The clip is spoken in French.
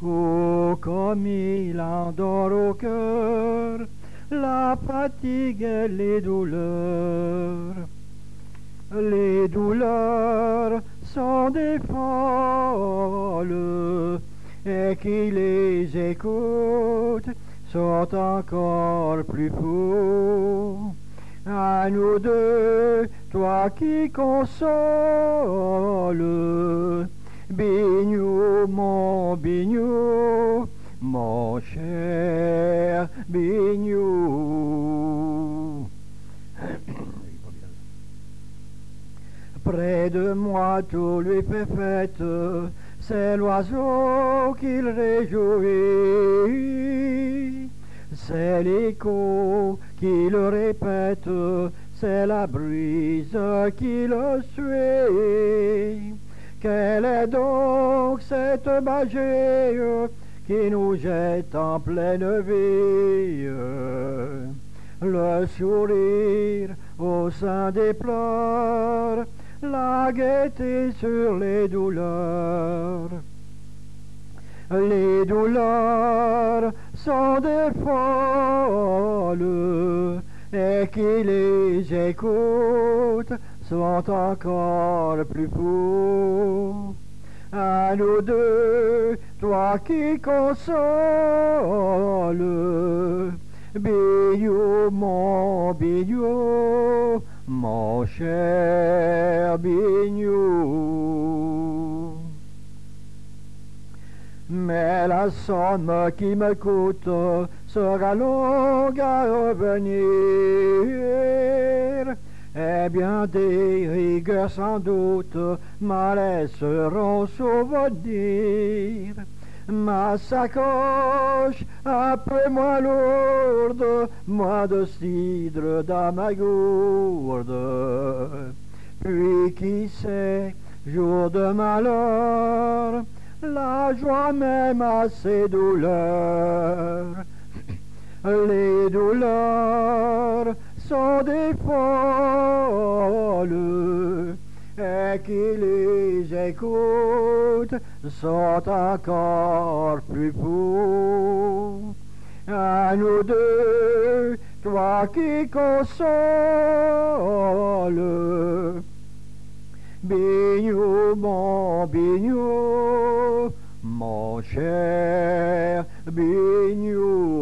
Oh, comme il endort au cœur la fatigue et les douleurs. Les douleurs sont des folles, et qui les écoute sont encore plus fous. À nous deux, toi qui consoles, Bignou, mon cher Bignou. Près de moi tout lui fait fête, c'est l'oiseau qu'il réjouit, c'est l'écho qui le répète, c'est la brise qui le suit. Quelle est donc cette magie qui nous jette en pleine vie? Le sourire au sein des pleurs, la gaieté sur les douleurs. Les douleurs sont des folles, et qui les écoutent sont encore plus fous. À nous deux, toi qui consoles, Bignou, mon cher Bignou. Mais la somme qui me coûte sera longue à revenir, et bien des rigueurs sans doute m'en laisseront souvenir. Ma sacoche un peu moins lourde, moins de cidre dans ma gourde. Puis qui sait, jour de malheur, la joie même à ses douleurs. Les douleurs sont des folles, et qui les écoutent sont encore plus fous. À nous deux, toi qui consoles, Bignou, mon cher Bignou.